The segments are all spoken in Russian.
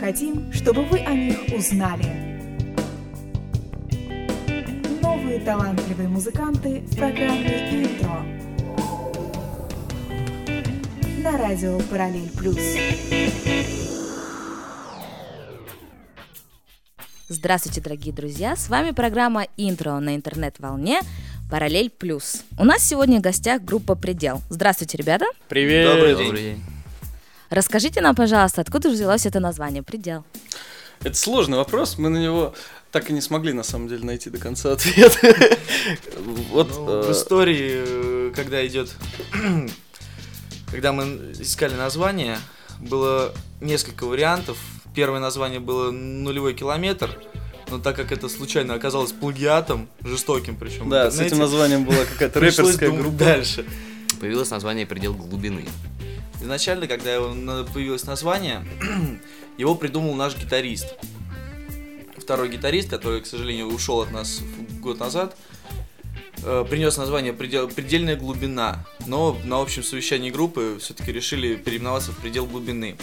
хотим, чтобы вы о них узнали. Новые талантливые музыканты в программе «Интро» на радио «Параллель Плюс». Здравствуйте, дорогие друзья! С вами программа «Интро» на интернет-волне «Параллель Плюс». У нас сегодня в гостях группа «Предел». Здравствуйте, ребята! Привет! Добрый день! Расскажите нам, пожалуйста, откуда взялось это название «Предел»? Это сложный вопрос, мы на него так и не смогли, на самом деле, найти до конца ответ. В истории, когда мы искали название, было несколько вариантов. Первое название было «Нулевой километр», но так как это случайно оказалось плагиатом, жестоким причем. Да, с этим названием была какая-то рэперская группа. Дальше. Появилось название «Предел глубины». Изначально, когда появилось название, его придумал наш гитарист. Второй гитарист, который, к сожалению, ушел от нас год назад, принес название «Предельная глубина», но на общем совещании группы все-таки решили переименоваться в «Предел глубины».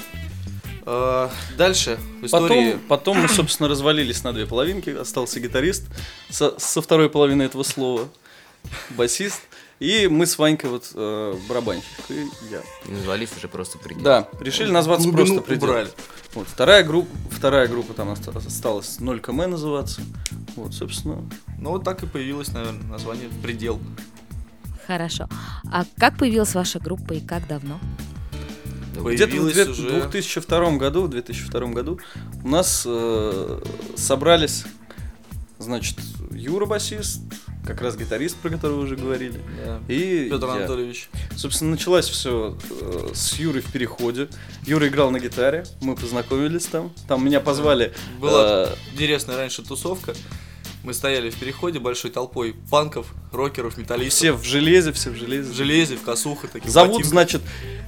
Дальше в истории... Потом мы, собственно, развалились на две половинки, остался гитарист со второй половины этого слова, басист. И мы с Ванькой барабанщик, и я. И назвались уже просто «Предел». Да, решили назваться просто «Предел». Убрали. Вот, вторая группа там осталась 0 км называться. Вот, собственно. Ну вот так и появилось, наверное, название «Предел». Хорошо. А как появилась ваша группа и как давно? Где-то в 2002 году у нас собрались, значит, Юра басист, как раз гитарист, про которого уже говорили, да. И Петр Анатольевич. Собственно, началось все с Юрой в переходе. Юра играл на гитаре, мы познакомились там. Там меня позвали. Была интересная раньше тусовка. Мы стояли в переходе большой толпой панков, рокеров, металлистов. Все в железе. В железе, в косухах. Таких зовут, ботинках. Значит,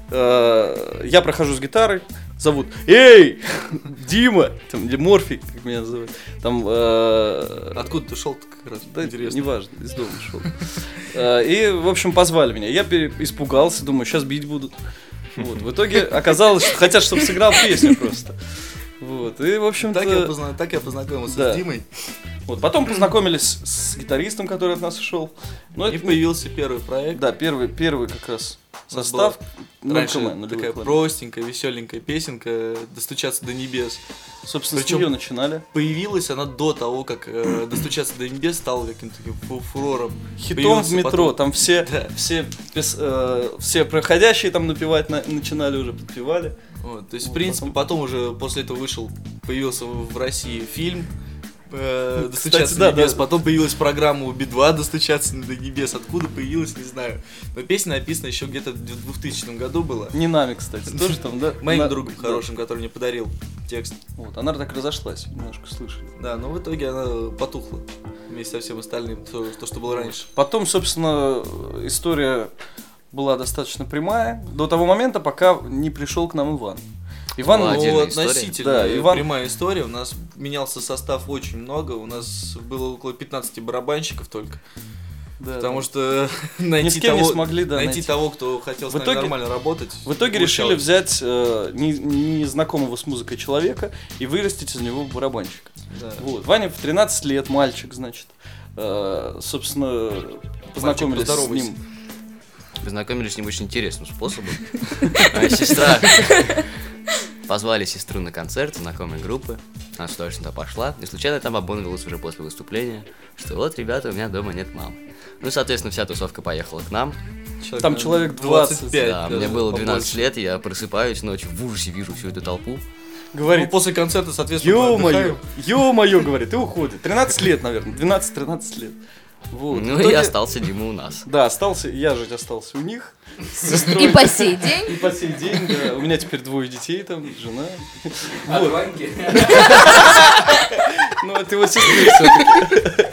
я прохожу с гитарой. Зовут: «Эй, Дима!» Там, или Морфий, как меня называют. Там, откуда ты шел-то как раз? Да, интересно. неважно, из дома шел. И, в общем, позвали меня. Я испугался, думаю, сейчас бить будут. Вот. В итоге оказалось, что хотят, чтобы сыграл песню просто. Вот. И, в общем-то... Так я познакомился с Димой. Вот. Потом познакомились с гитаристом, который от нас ушел. И появился первый проект. Да, первый как раз состав. Раньше такая простенькая, веселенькая песенка «Достучаться до небес». Собственно, с нее начинали. Появилась она до того, как «Достучаться до небес» стал каким-то таким фурором. Хитом в метро. Там все проходящие там напевать начинали, уже подпевали. Вот, то есть, в принципе, потом уже после этого появился в России фильм «Достучаться до небес», потом появилась программа у Би-2 «Достучаться до небес». Откуда появилась, не знаю. Но песня написана еще где-то в 2000 году была. Не нами, кстати, тоже там, да? Моим другом хорошим, который мне подарил текст. Вот, она так разошлась, немножко слышали. Да, но в итоге она потухла вместе со всем остальным, то, что было раньше. Потом, собственно, история была достаточно прямая, до того момента, пока не пришел к нам Иван. Иван, относительно прямая история. У нас менялся состав очень много. У нас было около 15 барабанщиков только. Да, потому что найти того, кто хотел с нами нормально работать. В итоге решили взять незнакомого с музыкой человека и вырастить из него барабанщика. Да. Вот. Ваня в 13 лет, мальчик, значит. Собственно, познакомились с ним. Познакомились с ним очень интересным способом. Моя сестра... Позвали сестру на концерт знакомой группы. Она точно пошла. И случайно там обмолвилась уже после выступления, что вот, ребята, у меня дома нет мамы. Ну, соответственно, вся тусовка поехала к нам. Там человек 25. Да, мне было 12 лет, и я просыпаюсь ночью, в ужасе вижу всю эту толпу. Говорит, после концерта, соответственно, ё-моё, говорит, и уходит. 13 лет, наверное, 12-13 лет. Вот. Ну и остался Дима у нас. Да, я жить остался у них. И по сей день. И по сей день, да. У меня теперь 2 детей, там, жена. От Ваньки. Ну, это его сестры все-таки.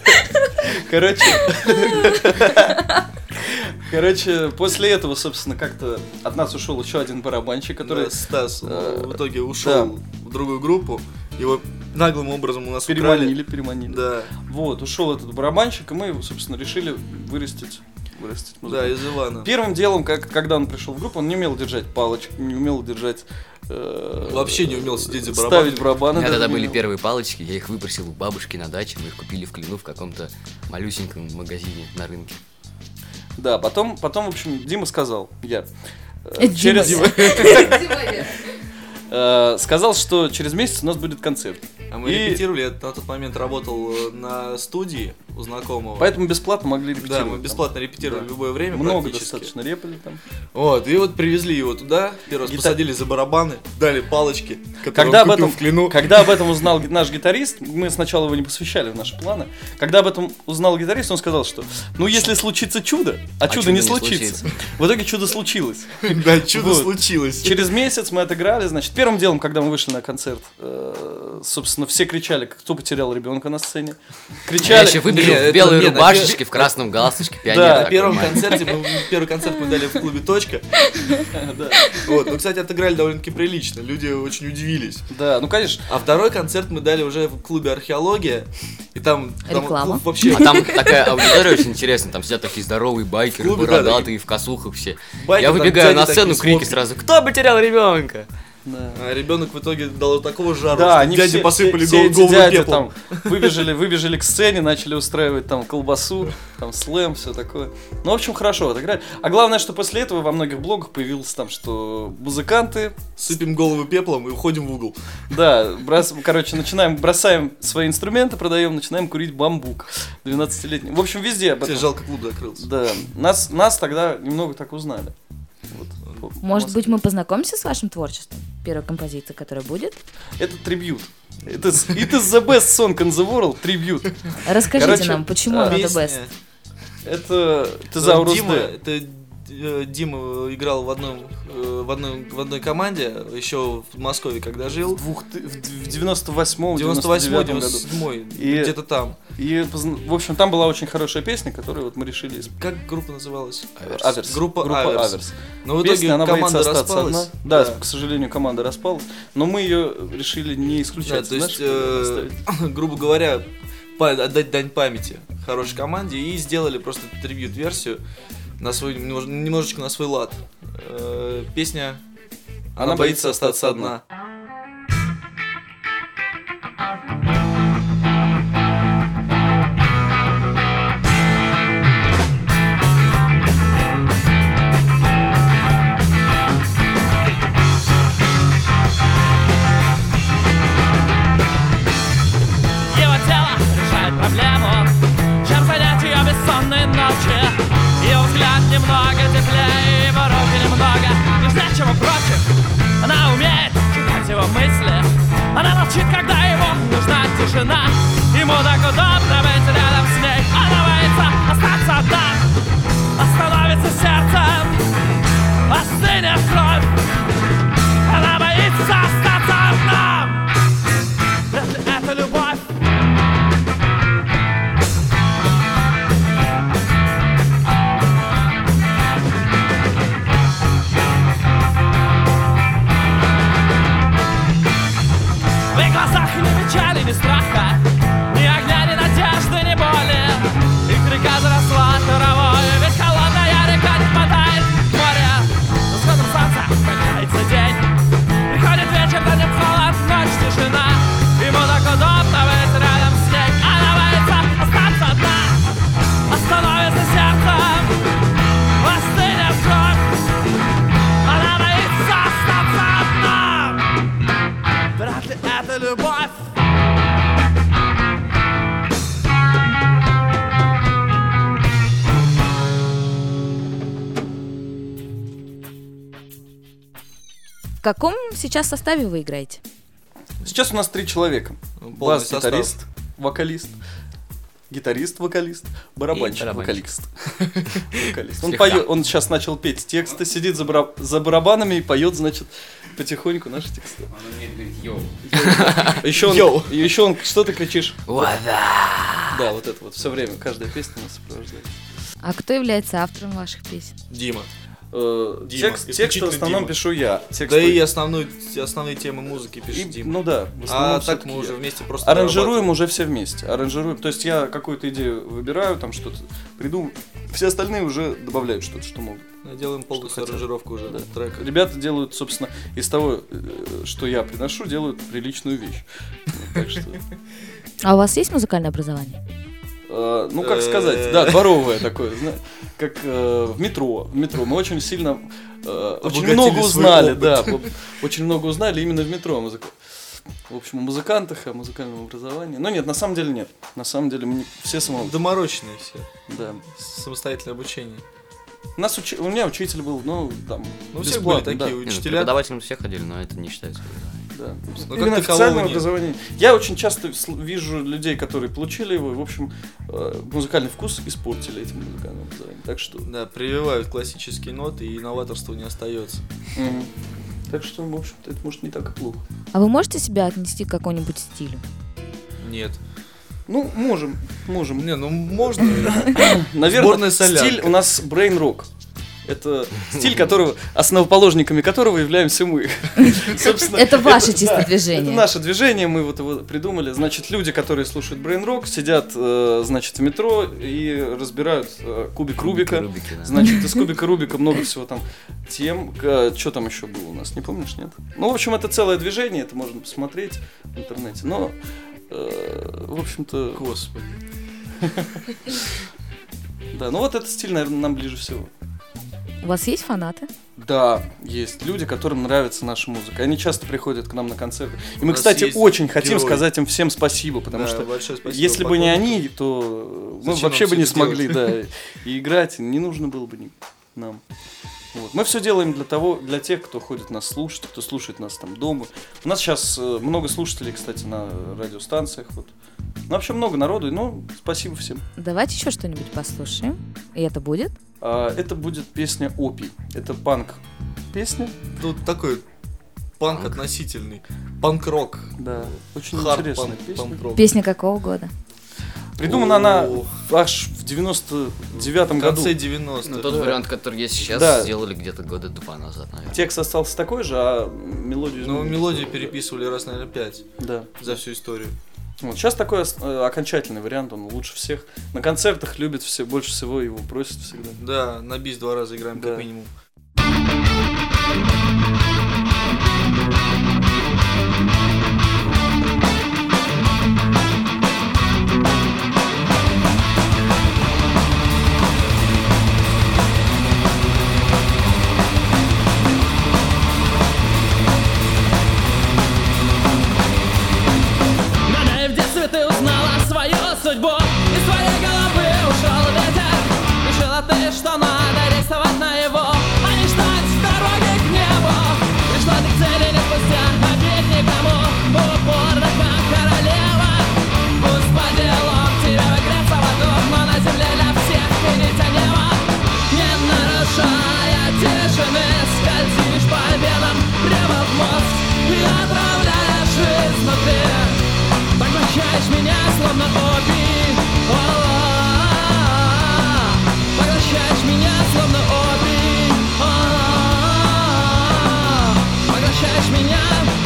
Короче, после этого, собственно, как-то от нас ушел еще один барабанщик, который... Стас в итоге ушел в другую группу. Его наглым образом у нас переманили. Да. Вот, ушел этот барабанщик, и мы, собственно, решили вырастить музыку. Да, из Ивана. Первым делом, когда он пришел в группу, он не умел держать палочку, не умел держать Вообще не умел сидеть за барабаном. ставить барабаны. У меня даже тогда не были умел. первые палочки, я их выпросил у бабушки на даче, мы их купили в Клину в каком-то малюсеньком магазине на рынке. Да, потом, в общем, Дима сказал, Дима. сказал, что через месяц у нас будет концерт. А мы И репетировали, я на тот момент работал на студии у знакомого. Поэтому бесплатно могли репетировать. Да, мы бесплатно репетировали в любое время. Много практически. достаточно репали там. Вот, и вот привезли его туда, первый раз посадили за барабаны, дали палочки, которые Когда он об, купил этом, в Клину. когда об этом узнал наш гитарист, мы сначала его не посвящали в наши планы. Когда об этом узнал гитарист, он сказал, что если случится чудо, а чудо не случится. В итоге чудо случилось. Да, чудо Вот. случилось. Через месяц мы отыграли, значит, первым делом, когда мы вышли на концерт, собственно, все кричали, кто потерял ребенка на сцене. Я Кричали. еще выбежал Нет, в белой это- нет, рубашечке, в красном галстучке, Да, пионер. На такой первом маленький. первый концерт мы дали в клубе «Точка». Вот, ну, кстати, отыграли довольно-таки прилично, люди очень удивились. Да, ну, конечно. А второй концерт мы дали уже в клубе «Археология», и там Реклама. клуб вообще... А там такая аудитория очень интересная, там сидят такие здоровые байкеры, Клубы, да, бородатые, в косухах все. Байкеры, Я там выбегаю на дяди сцену, такие крики смотрят. сразу: «Кто потерял ребенка?» Да. А ребенок в итоге дал такого жару, Да, что они дяди все, посыпали все эти голову дяди пеплом. там выбежали к сцене, начали устраивать там колбасу, там слэм, все такое. Ну, в общем, хорошо отыграли. А главное, что после этого во многих блогах появилось там, что музыканты, Сыпем голову пеплом и уходим в угол. да, бросаем свои инструменты, продаем, начинаем курить бамбук 12-летний. В общем, везде об Тебе этом. жалко, клуб закрылся. Да, нас тогда немного так узнали. Вот. Может быть, мы познакомимся с вашим творчеством? Первая композиция, которая будет. Это трибьют. Это it is the best song in the world, трибьют. Расскажите Короче, нам, почему она the Песня- best? Это Тезаурус Дима, Д. это Дима играл в одной команде еще в Москве, когда жил. В 98-м, 98-й, 99-м году. 97-й, И- где-то там. И, в общем, там была очень хорошая песня, которую вот мы решили исполнить. Как группа называлась? Аверс. Группа Аверс. Аверс. Но в Песня, итоге она боится команда остаться распалась. одна. Да, к сожалению, команда распалась. Но мы ее решили не Да, исключать. то есть, знаешь, грубо говоря, отдать дань памяти хорошей команде и сделали просто трибьют-версию на свой, немножечко на свой лад. Песня «Она боится остаться одна». Его тело решает проблему, чем занять ее бессонные ночи. Его взгляд немного теплее, его руки немного нежнее, чем против. Она умеет читать его мысли, она молчит, когда ему нужна тишина. Ему так удобно быть рядом с ней, она боится остаться одна. Остановится сердце, остынет кровь. Она боится остаться одна. Если это любовь. В их глазах ни печали, ни страха, ни огня, ни надежды, ни боли. Их река заросла травой, ведь холодная река не хватает моря. С восходом солнца появляется день, приходит вечер, да нет холод, ночь, тишина. Ему так удобно быть рядом с ней, она боится остаться одна. Остановится сердце, остынет кровь. Она боится остаться одна. Вряд ли это любовь. В каком сейчас составе вы играете? Сейчас у нас 3 человека. Полный состав. Бас-гитарист, вокалист, гитарист, вокалист, барабанщик, барабанщик. вокалист. Он Слегка. поет, он сейчас начал петь тексты, сидит за барабанами и поет, значит, потихоньку наши тексты. Еще он, что ты кричишь? Да, вот это вот все время, каждая песня нас сопровождает. А кто является автором ваших песен? Дима. Тексты в исключительно основном Дима. пишу я. Да Тексты- и основные темы музыки пишет и- Дима. Ну да, в А основном так всё-таки мы уже я. вместе просто Аранжируем уже все вместе. Аранжируем. То есть я какую-то идею выбираю, там что-то придумаю. Все остальные уже добавляют что-то, что могут. Делаем полностью хотят. аранжировку уже трека. Ребята делают, собственно, из того, что я приношу, делают приличную вещь. Так что, А у вас есть музыкальное образование? ну, как сказать, да, дворовое такое, как в метро. Мы очень сильно, очень Обогатили много свой узнали, опыт. да, очень много узнали именно в метро. В общем, о музыкантах, о музыкальном образовании. Но нет, на самом деле нет. На самом деле мы все самоучки. Доморощенные все. Да. Самостоятельное обучение. У меня учитель был, ну, там, Ну, у всех были бесплатно, такие да. Не, ну, учителя. преподавателям все ходили, но это не считается. Да. Ну, Именно как такового официальное нет. образование. Я очень часто вижу людей, которые получили его, и, в общем, музыкальный вкус испортили этим музыкальным образованием. Так что... Да, прививают классические ноты, и новаторства не остается. Мгм. Так что, в общем-то, это может не так и плохо. А вы можете себя отнести к какому-нибудь стилю? Нет. Ну, можем. Не, ну можно. Наверное, Сборная солянка. стиль у нас брейн-рок. Это стиль, которого, основоположниками которого являемся мы. Собственно, Это ваше да, чисто движение. Это наше движение, мы вот его придумали. Значит, люди, которые слушают брейн-рок, сидят, значит, в метро и разбирают кубик Рубика. Рубики, да. Значит, из кубика Рубика много всего там тем. Что там еще было у нас, не помнишь, нет? Ну, в общем, это целое движение, это можно посмотреть в интернете. Но, в общем-то, Господи. да, ну вот этот стиль, наверное, нам ближе всего. У вас есть фанаты? Да, есть люди, которым нравится наша музыка. Они часто приходят к нам на концерты. И мы, нас кстати, есть очень хотим герой. сказать им всем спасибо, потому Да, что большое спасибо если бы не поклонникам. они, то мы Зачем вообще нам бы не всё это смогли, да, и играть не нужно было бы нам. Вот. Мы все делаем для тех, кто ходит нас слушать, кто слушает нас там дома. У нас сейчас много слушателей, кстати, на радиостанциях. Вот. Ну, вообще много народу, но спасибо всем. Давайте еще что-нибудь послушаем. И это будет? Это будет песня «Опий». Это панк-песня. Тут такой панк относительный. Панк-рок. Да, очень интересная песня. Панк-рок. Песня какого года? Придумана она аж в 99-м В году. конце 90-х. Ну, тот вариант, который есть сейчас, Да. сделали где-то года 2 назад, наверное. Текст остался такой же, а мелодию Ну, изменили. мелодию переписывали раз, наверное, 5 Да. за всю историю. Вот. Сейчас такой окончательный вариант, он лучше всех. На концертах любят все, больше всего его просят всегда. Да, на бис 2 раза играем Да. как минимум. Гадай, в детстве ты узнала свою судьбу. Из твоей головы ушел ветер. Решила ты, что надо рисовать наяву, а не ждать дороги к небу. Пришла ты к цели не спустя обид никому. Упорно, как королева. Пусть по делам тебе выгреться в аду, но на земле для всех ты не тянева. Не нарушая тишины, скользишь по венам прямо в мозг и отравляешь изнутри. Поглощаешь меня, словно опий. Поглощаешь меня, словно опий. Поглощаешь меня.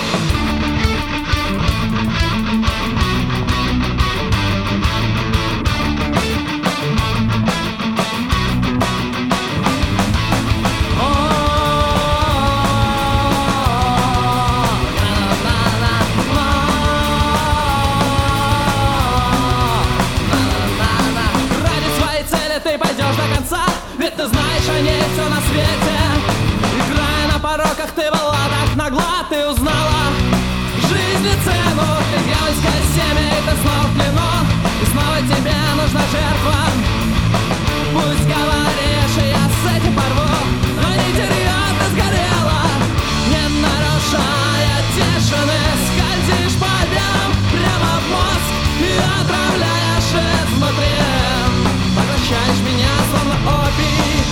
Ради своей цели ты пойдешь до конца, ведь ты знаешь о ней все на свете. Играя на пороках, ты была так нагла, ты узнала жизни цену. Ты дьявольское семя, и ты снова в плену, и снова тебе нужна жертва. Пусть говоришь, и я с этим порву, но не теряй, ты сгорела. Не нарушая тишины, скользишь по венам прямо в мозг и отравляешь изнутри. Поглощаешь меня, словно опий.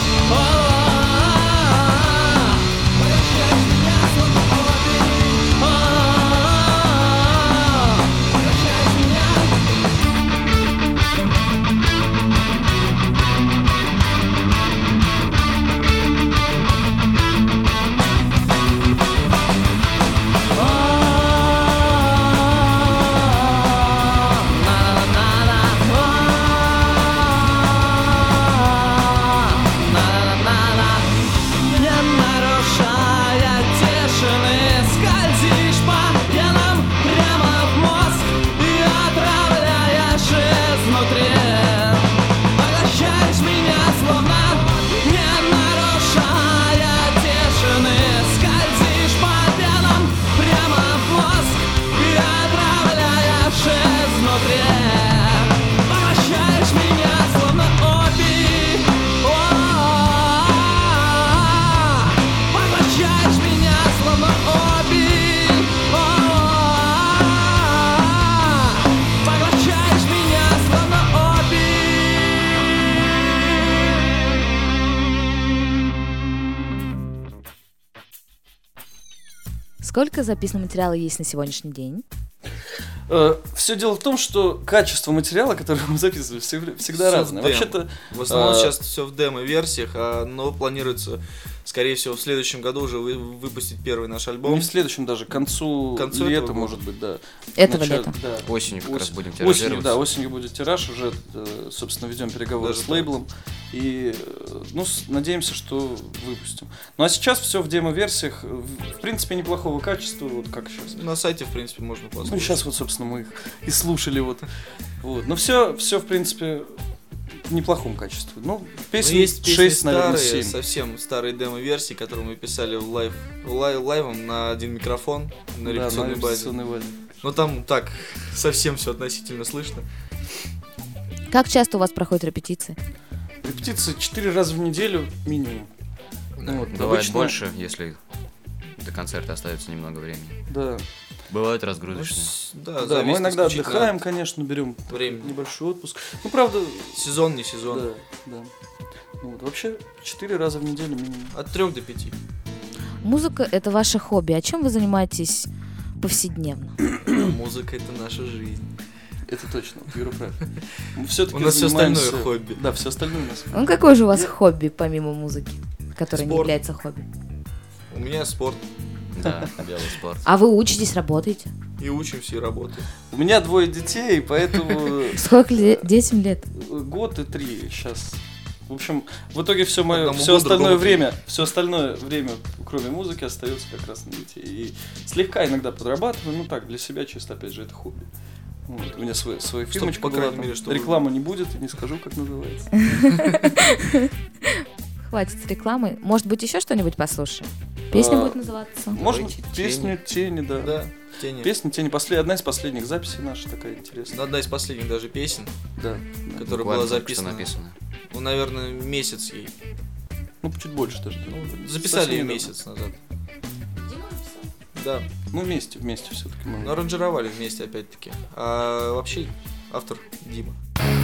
Поглощаешь меня, словно опий. Поглощаешь меня. Сколько записанного материала есть на сегодняшний день? Все дело в том, что качество материала, который мы записываем, всегда Всё разное. в демо. Вообще-то, В основном сейчас все в демо-версиях, но планируется, скорее всего, в следующем году уже выпустить первый наш альбом. не в следующем даже, к концу концу лета, этого года. может быть, да. Этого Начало- лета. да. Осенью как раз будем Осенью, тиражироваться. да, осенью будет тираж, уже, собственно, ведем переговоры Даже с лейблом. И, надеемся, что выпустим. Ну, а сейчас все в демо-версиях, в принципе, неплохого качества, вот как сейчас. На сайте, в принципе, можно Ну, послушать. сейчас вот, собственно, мы их и слушали, вот. Но все, в принципе, в неплохом качестве. Ну, Но песен есть песни 6, наверное, старые, 7. совсем старые демо-версии, которые мы писали лайвом на один микрофон, на репетиционной базе. репетиционной базе. Но там так совсем все относительно слышно. Как часто у вас проходят репетиции? Репетиции 4 раза в неделю минимум. Вот, Бывает обычно- больше, если до концерта остается немного времени. Да. Бывают Ну, разгрузочные. да, Да, мы зависит иногда исключительно отдыхаем, конечно, берем от времени. небольшой отпуск. Ну, правда, Сезон, не сезон. да, да. Вообще 4 раза в неделю минимум. От 3 до 5. Музыка — это ваше хобби. А чем вы занимаетесь повседневно? Музыка — это наша жизнь. Это точно, Юра прав. Мы всё-таки У нас все занимаемся- остальное хобби. Да, все остальное у нас. Ну, какое же у вас хобби, помимо музыки, которое не Спорт. является хобби? У меня спорт. Да, белый спорт. А вы учитесь, работаете? И учимся, и работаем. У меня 2 детей, поэтому Сколько детям лет? год и 3 сейчас. В общем, в итоге все мое, Одному все год, остальное другому время, кроме музыки, остается как раз на детей. И слегка иногда подрабатываю, ну так, для себя чисто, опять же, это хобби. Вот, у меня своя фирмочка по была, крайней там. мере, чтобы- Рекламы не будет, не скажу, как называется. Хватит с рекламой. Может быть, еще что-нибудь послушаем? Песня А, будет называться. Можно Давайте песню «Тени», да. Да, тени. Песня «Тени», одна из последних записей наша такая интересная. Одна из последних даже песен, Да. которая Буквально была только что записана. написано. Ну, наверное, месяц ей. Ну, чуть больше даже. да. Записали Совсем ее недавно. месяц назад. Да, Ну, вместе все-таки мы. но аранжировали вместе опять-таки. А вообще автор Дима.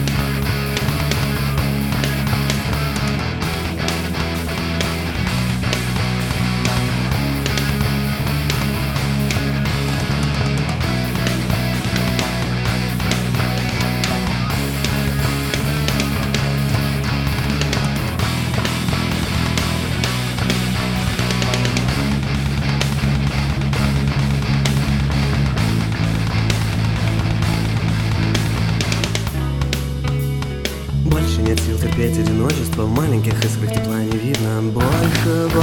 Больше нет сил терпеть одиночество. В маленьких искрах тепла не видно большего.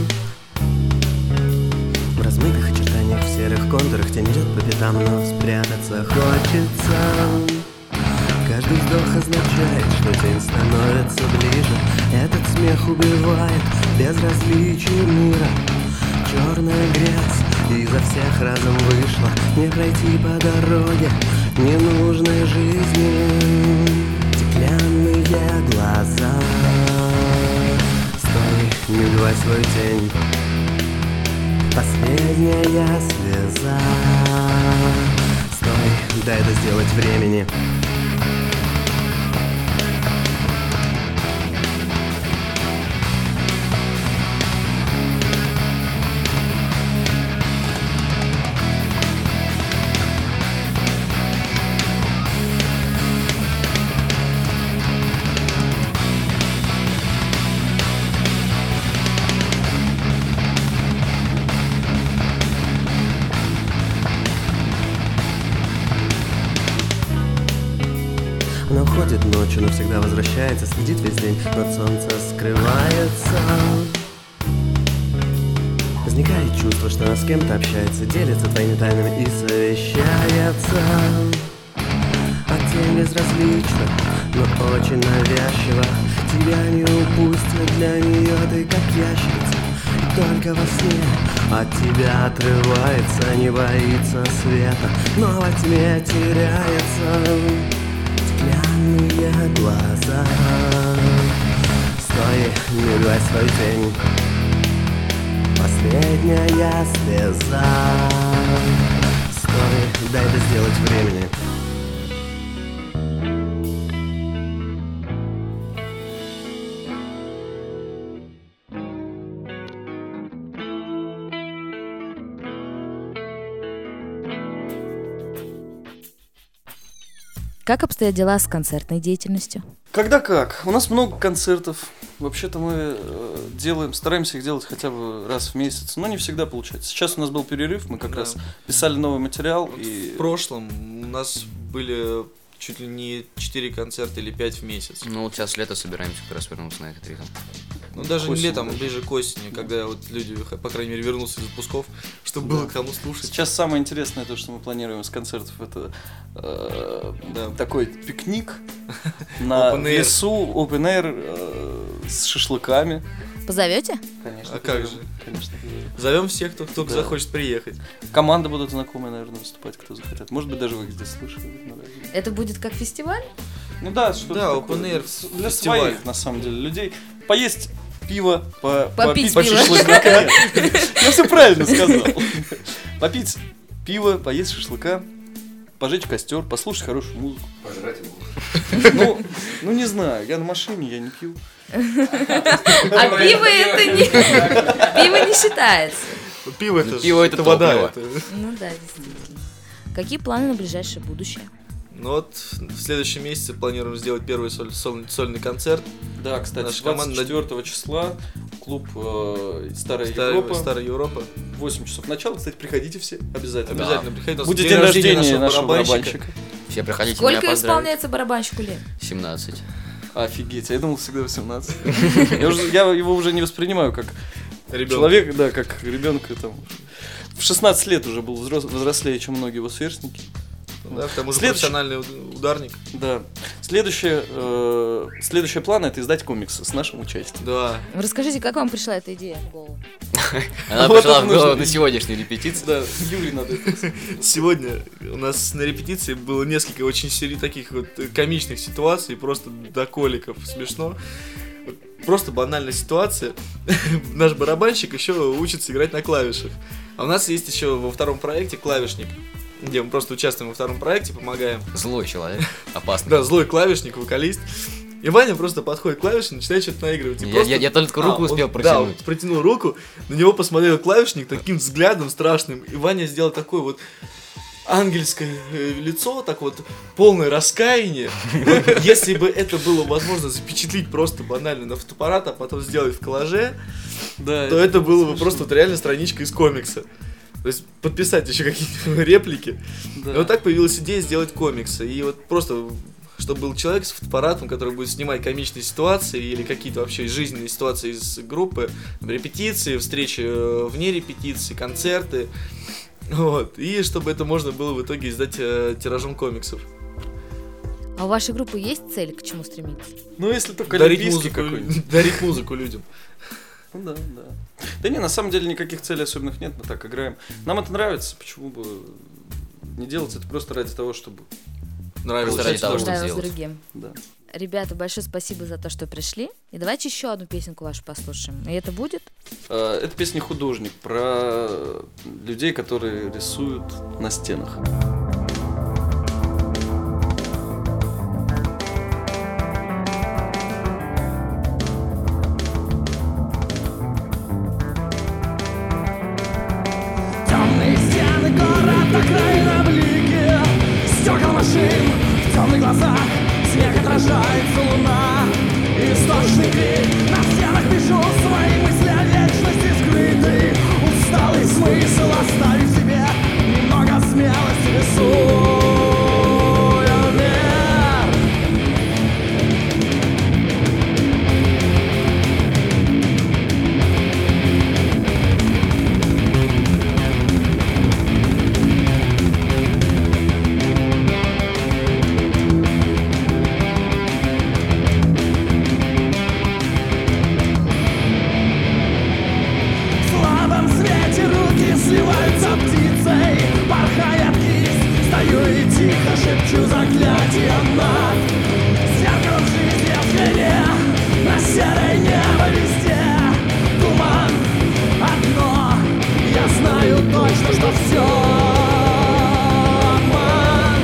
В размытых очертаниях, в серых контурах тень идет по пятам, но спрятаться хочется. Каждый вздох означает, что тень становится ближе. Этот смех убивает безразличие мира. Черная грязь изо всех разом вышла. Не пройти по дороге ненужной жизни. Стеклянные глаза. Стой, не убивай свою тень. Последняя слеза. Стой, дай это сделать времени. Она уходит ночью, но всегда возвращается. Следит весь день, но солнце скрывается. Возникает чувство, что она с кем-то общается. Делится твоими тайнами и совещается. А тень безразлична, но очень навязчива. Тебя не упустят, для нее ты как ящерица. И только во сне от тебя отрывается. Не боится света, но во тьме теряется. Стеклянные глаза. Стой, не убивай свою тень. Последняя слеза. Стой, дай это сделать времени. Как обстоят дела с концертной деятельностью? Когда как? У нас много концертов. Вообще-то мы стараемся их делать хотя бы раз в месяц, но не всегда получается. Сейчас у нас был перерыв, мы как раз писали новый материал. Вот и в прошлом у нас были чуть ли не 4 концерта или 5 в месяц. Ну вот сейчас лето собираемся как раз вернуться на этот ритм. Ну даже не осени летом, даже. ближе к осени, когда вот люди, по крайней мере, вернутся из отпусков, чтобы было кому слушать. Сейчас самое интересное, то, что мы планируем с концертов, это такой пикник на Open air. лесу, open air, с шашлыками. Позовете? Конечно. А как же? Конечно. Зовем всех, кто только Да. захочет приехать. Команды будут знакомые, наверное, выступать, кто захотят. Может быть, даже вы их здесь слышали. на радио. Это будет как фестиваль? Ну да, что-то Да, такое. open air, Для фестиваль. своих, на самом деле, людей. Поесть пиво, Попить по пиво. шашлыка. Я все правильно сказал. Попить пиво, поесть шашлыка, пожечь костер, послушать хорошую музыку. Пожрать его. Ну не знаю, я на машине, я не пью. А пиво это не... Пиво не считается. Пиво пиво это вода. топливо. Ну да, действительно. Какие планы на ближайшее будущее? Ну вот в следующем месяце планируем сделать первый сольный концерт. Да, кстати, Наша команда 24 числа клуб Старая Европа. Старая Европа. 8 часов начала. Кстати, приходите все, обязательно. Обязательно приходите. У нас Будет день рождения нашего барабанщика. Все приходите Сколько меня поздравить. исполняется барабанщику лет? 17. Офигеть, я думал всегда 18. Я его уже не воспринимаю как Ребенок. человека, да, как ребенка там. В 16 лет уже был взрослее, чем многие его сверстники. Да, к тому же Следующий. профессиональный ударник. Да. Следующий план — это издать комиксы с нашим участием. Да. Расскажите, как вам пришла эта идея в голову? Она Вот пришла это в голову нужно. на сегодняшней репетиции. Да, Юрий надо это. Сегодня у нас на репетиции было несколько очень таких вот комичных ситуаций, просто до коликов смешно. Вот просто банальная ситуация. Наш барабанщик еще учится играть на клавишах. А у нас есть еще во втором проекте клавишник, где мы просто участвуем во втором проекте, помогаем. Злой человек, опасный. Да, злой клавишник, вокалист. И Ваня просто подходит к клавише и начинает что-то наигрывать. И просто- Я только руку успел он протянуть. протянул руку, на него посмотрел клавишник таким взглядом страшным, и Ваня сделал такое вот ангельское лицо, так вот, полное раскаяние. Вот если бы это было возможно запечатлить просто банально на фотоаппарат, а потом сделать в коллаже, Да, то это было бы просто вот реально страничка из комикса. То есть подписать еще какие-то реплики. да. И вот так появилась идея сделать комиксы. И вот просто, чтобы был человек с фотоаппаратом, который будет снимать комичные ситуации или какие-то вообще жизненные ситуации из группы, репетиции, встречи вне репетиции, концерты. Вот. И чтобы это можно было в итоге издать тиражом комиксов. А у вашей группы есть цель, к чему стремиться? Ну, если только Дарить олимпийский музыку, какой-нибудь. дарить музыку людям. Ну да, да. Да не, на самом деле никаких целей особенных нет, мы так играем. Нам это нравится, почему бы не делать это просто ради того, чтобы... Нравилось. Просто ради того, Одно что с сделать. другим. Да. Ребята, большое спасибо за то, что пришли. И давайте еще одну песенку вашу послушаем. И это будет? Это песня «Художник» про людей, которые рисуют на стенах. Темные стены, город, окраина, блики стекол машин, в темных глазах снег отражается луна. Истошный крик, на стенах пишу свои мысли о вечности скрытой. Усталый смысл оставив себе немного смелости рисую мир. В слабом свете руки сливаются птицей, порхает кисть. Стою и тихо шепчу заклятие над зеркалом жизни в желе. На серое небо везде туман. Одно я знаю точно, что все обман.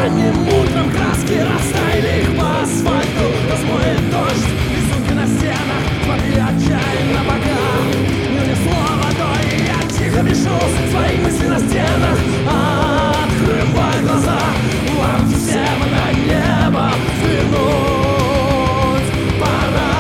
ранним утром краски растаяли их по асфальту, размоет дождь, рисунки на стенах, смотри отчаянно пока не унесло водой, и я тихо пишу свои мысли на стенах. Открывай глаза, вам всем на небо взглянуть пора.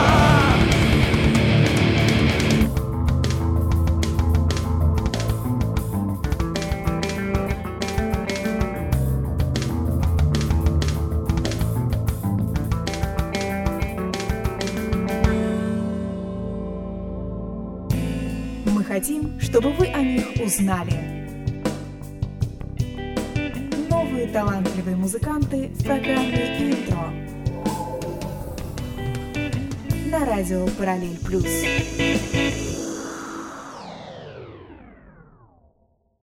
Мы хотим, чтобы вы о них узнали. Новые талантливые музыканты в программе «Интро» на радио «Параллель Плюс».